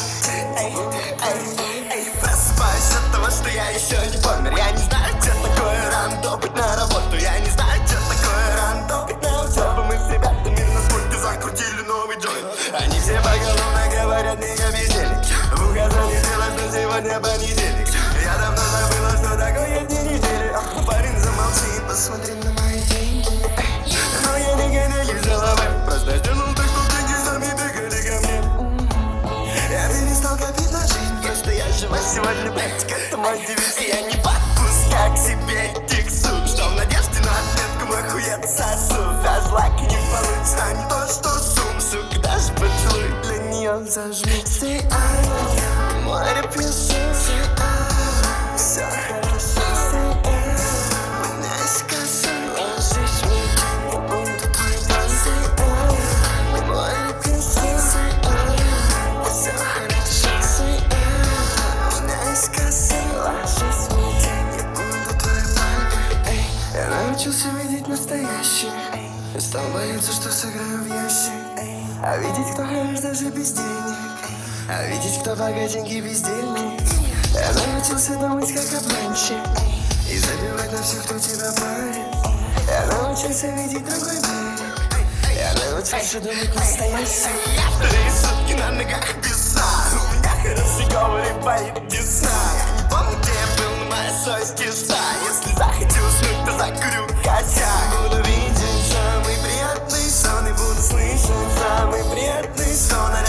Просыпаюсь от того, что я еще не помер. Я не знаю, что такое рандом, быть на работу. Я не знаю, что такое рандом, быть на учебу. Мы с ребятами на скульте закрутили новый джойнт. Они все поголовно говорят мне бездельник. В указании сделать, что сегодня понедельник. Я давно забыла, что такое дни недели. Парень, замолчи и посмотри на мои деньги. Но я не гоню головой, просто сделал так, что деньги сами бегали ко мне. Я перестал копить на жизнь, просто я жива сегодня, блять, к этому девиз. Я не подпускаю к себе этих сук, что в надежде на отметку мой хует сосу. Даже лайк не получится, а не то, что сум, сука, даже поцелуй для нее зажму. Say I, море песен, say I, все хорошо, say I, у меня есть коса, ложись мне, я буду твой бан, say I, море песен, say I, все хорошо, say I, у меня есть коса, ложись мне, я буду твой бан. Эй, я научился видеть настоящее, стал бояться, что сыграю в ящик. А видеть, кто хорош даже без денег, а видеть, кто богатенький бездельник. Я научился думать как обманщик и забивать на всех, кто тебя парит. Я научился видеть другой берег, я научился думать настоящим. Я вторые сутки на ногах без сна, у меня хороший говор и болит десна. Я не помню, где я был, но моя совесть чиста. Если захотел уснуть, то закурю косяк. Буду видеть самый приятный сон и буду слышать самый приятный сон.